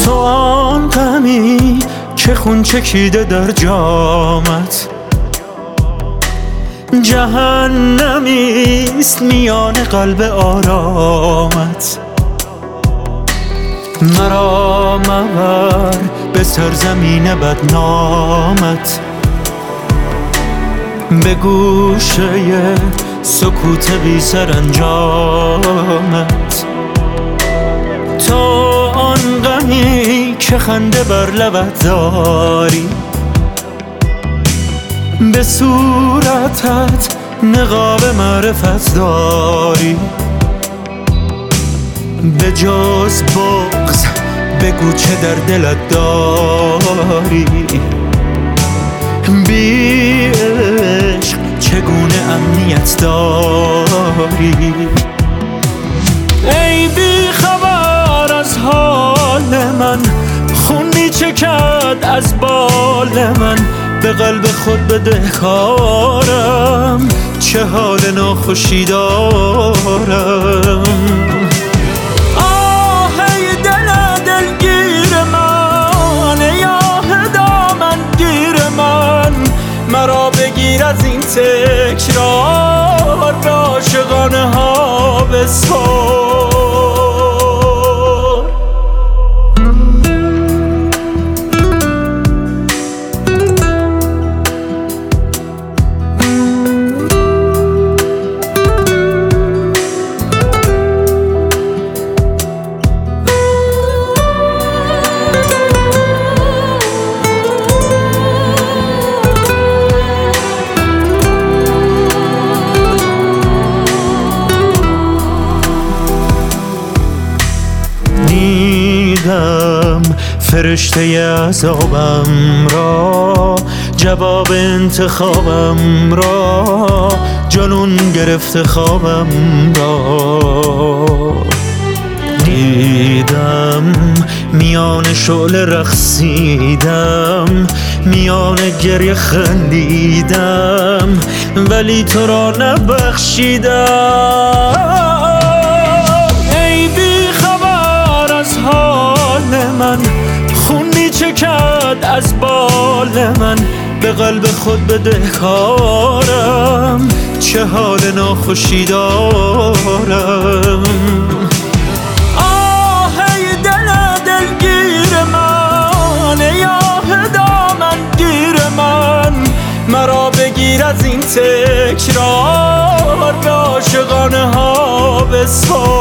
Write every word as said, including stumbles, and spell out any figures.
تو آن غمی که خون چکیده در جامت، جهنمیست میان قلب آرامت. مرا مبر به سرزمین بدنامت، به گوشه سکوت بی سرانجامت. تو آن غمی که خنده بر لبت داری، به صورتت نقاب معرفت داری. به جز بغض بگو چه در دلت داری، بی عشق چگونه امنیت داری. ای بی خبر از حال من، خون می چکد از بال من. به قلب خود بدهکارم، چه حال ناخوشی دارم. آه ای دل دلگیر من، ای آه دامن گیر من. مرا بگیر از این تکرار، به عاشقانه ها بسپار. فرشته عذابم را، جواب انتخابم را، جنون گرفته خوابم را. دیدم میان شعله رقصیدم، میان گریه خندیدم، ولی تو را نبخشیدم. ای بی خبر از حال من، خون می چکد از بال من. به قلب خود بدهکارم، چه حال ناخوشی دارم. آه ای دل دلگیر من، ای آه دامن گیر من. مرا بگیر از این تکرار، به عاشقانه ها بسپار.